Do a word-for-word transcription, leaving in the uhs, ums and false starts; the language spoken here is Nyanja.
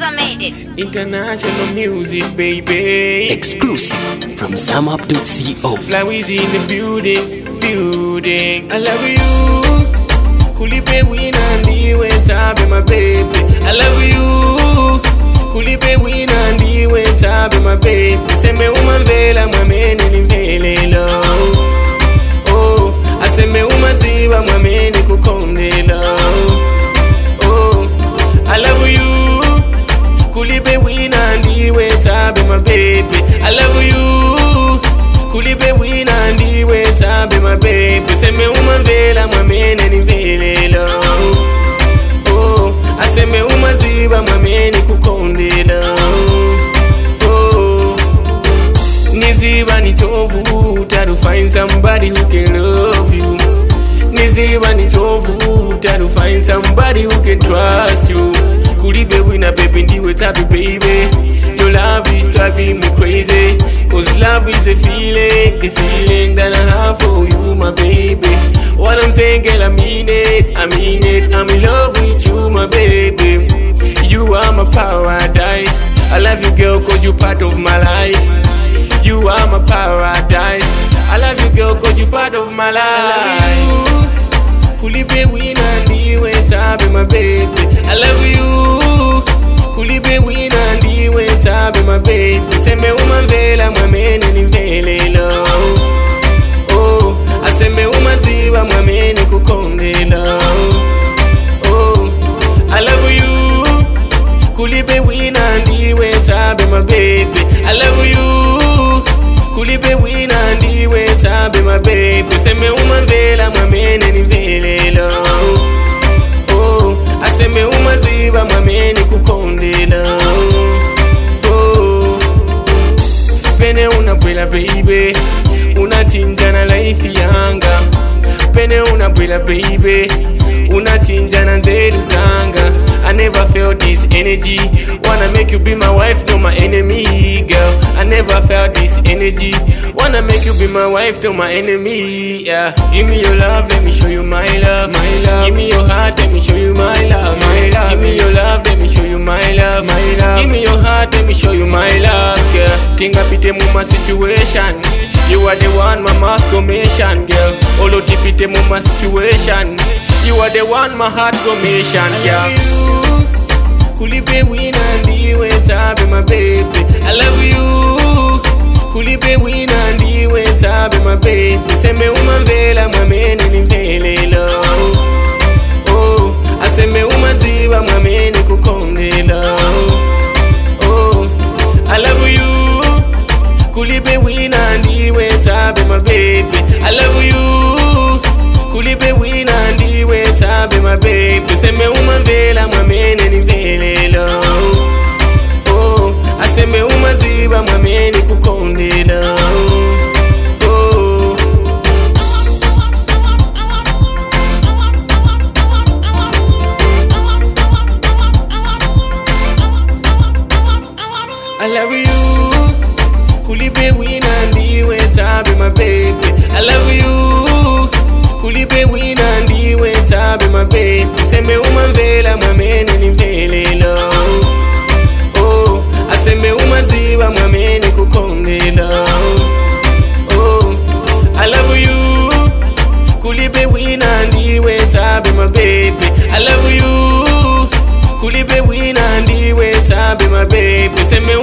Cause I made it. International music, baby. Exclusive from Sam Up dot co. Flowers in the building, building. I love you. Kulipe wina ndiwe tabe my baby. I love you. Kulipe wina ndiwe tabe my baby. Seme umavela mwamene nimvelelo. Oh, aseme umaziba mwamene kukondela. Oh, I love you. Kulipe wina ndiwe tabe my baby. I love you. Kulipe wina ndiwe tabe my baby. Seme umavela mwamene nimvelelo. Oh, aseme umaziba mwamene kukondela. Oh, niziba nitovuta to find somebody who can love you. Niziba nitovuta to find somebody who can trust you. Kulipe wina baby ndiwe tabe baby. Your love is driving me crazy. Cause love is a feeling, the feeling that I have for you, my baby. What I'm saying, girl, I mean it, I mean it. I'm in love with you, my baby. You are my paradise. I love you, girl, cause you're part of my life. You are my paradise. I love you, girl, cause you're part of my life. Kulipe wina ndiwe tabe my baby. I love you. Kulipe wina ndiwe tabe my baby. Seme umavela mwamene nimvelelo. Oh, aseme umaziba mwamene kukondela. Oh, I love you. Kulipe wina ndiwe tabe my baby. I love you. Kulipe wina ndiwe tabe my baby. Seme umavela mwamene nimvelelo. Oh, aseme umaziba mwamene kukondela. Oh, pene unabwela baby, unachinja na life yanga. Pene unabwela baby, unachinja na nzeru zanga. I never felt this energy. Wanna make you be my wife, no my enemy, girl. I never felt this energy. Wanna make you be my wife, no my enemy, yeah. Give me your love, let me show you my love, my love. Give me your heart, let me show you my love, my love. Give me your love, let me show you my love, my love. Give me your heart, let me show you my love, girl. Tinga pite muma situation. You are the one, my mouth commission, girl. Olo tipite muma situation. You are the one, my heart commission, girl. Kulipe wina ndiwe tabe my baby. I love you. Kulipe wina ndiwe tabe my baby. Seme umavela mwamene nimvelelo. Oh, aseme umaziba mwamene kukondela. Oh, I love you. Kulipe wina ndiwe tabe my baby. I love you. Kulipe wina ndiwe tabe my baby. Seme umavela mwamene nimvelelo. Oh, aseme umaziba mwamene kukondela. Oh, I love you. Kulipe wina ndiwe tabe my baby. I love you. Kulipe wina ndiwe tabe my baby. Seme umavela mwamene nimvelelo. Oh, aseme umaziba mwamene kukondela. Oh, I love you. Kulipe wina ndiwe tabe my baby. I love you. Kulipe wina ndiwe tabe my baby. Seme